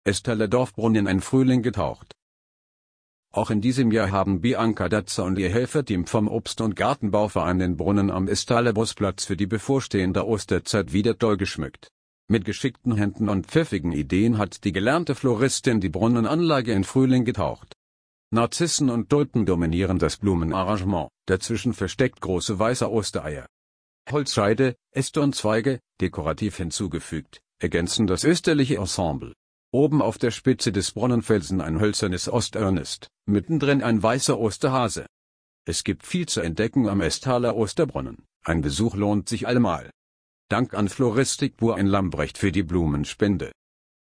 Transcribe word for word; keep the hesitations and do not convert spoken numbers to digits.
Estaler Dorfbrunnen ein Frühling getaucht. Auch in diesem Jahr haben Bianca Datzer und ihr Helferteam vom Obst- und Gartenbauverein den Brunnen am Estaler Busplatz für die bevorstehende Osterzeit wieder doll geschmückt. Mit geschickten Händen und pfiffigen Ideen hat die gelernte Floristin die Brunnenanlage in Frühling getaucht. Narzissen und Tulpen dominieren das Blumenarrangement, dazwischen versteckt große weiße Ostereier. Holzscheide, Äste und Zweige, dekorativ hinzugefügt, ergänzen das österliche Ensemble. Oben auf der Spitze des Brunnenfelsen ein hölzernes Osternest, mittendrin ein weißer Osterhase. Es gibt viel zu entdecken am Estaler Osterbrunnen, ein Besuch lohnt sich allemal. Dank an Floristik Pur in Lambrecht für die Blumenspende.